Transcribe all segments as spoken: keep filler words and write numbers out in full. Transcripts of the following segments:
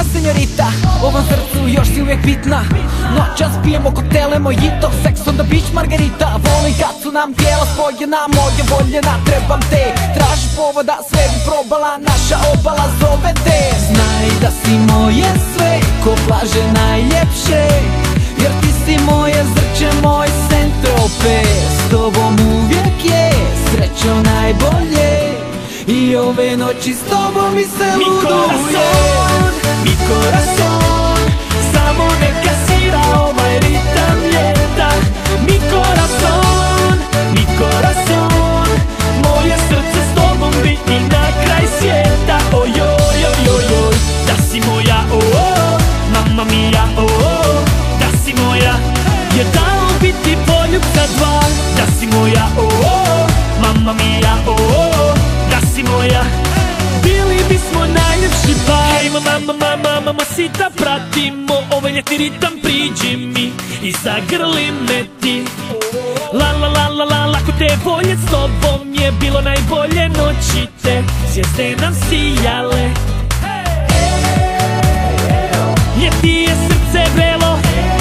senjorita, ovom srcu još si uvijek bitna. Noćas pijemo koktele, mojito, sex on the beach, margarita. Volim kad su nam tijela spojena, moja voljena, trebam te. Traži povoda, sve bi probala, naša obala zove te. Znaj da si moje sve, ko plaže najljepše, jer ti si moje zrče, moj sentrope. S tobom uvijek je srećo najbolje, i ove noći s tobom mi se luduje. Mi corazón, samo neka svira ovaj ritam ljeta. Mi corazón, mi corazón, moje srce s tobom bi i na kraj svijeta. Ojoj, ojoj, oj, da si moja, o, o, mamma mia, o, o, da si moja. Je dao biti poljubca dva, da si moja, o, o, mamma mia, o, o, da si moja. Bili bismo najljepši par. Hej mama, mama, mama, sita, pratimo ovaj ljetni ritam, priđi mi i zagrli me ti. La la la la la, lako te voljet, s tobom je bilo najbolje noći te. Zvijezde nam sijale, jer ti je srce vrelo,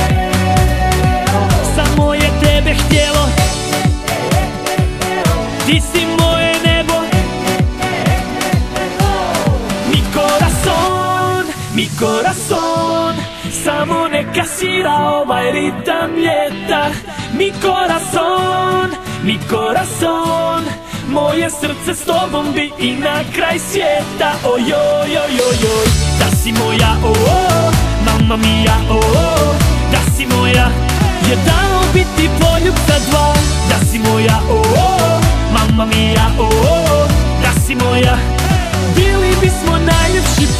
samo je tebe htjelo. Ti si moje nebo. Mi corazón, mi corazón, samo neka svira ovaj ritam ljeta. Mi corazón, mi corazón, moje srce s tobom bi i na kraj svijeta. Ojoj, ojoj, oj, da si moja, o, o, mamma mia, o, o, da si moja. Je dao biti poljubca dva, da si moja, o, o, mamma mia, o, o, da si moja. Bili bismo najljepši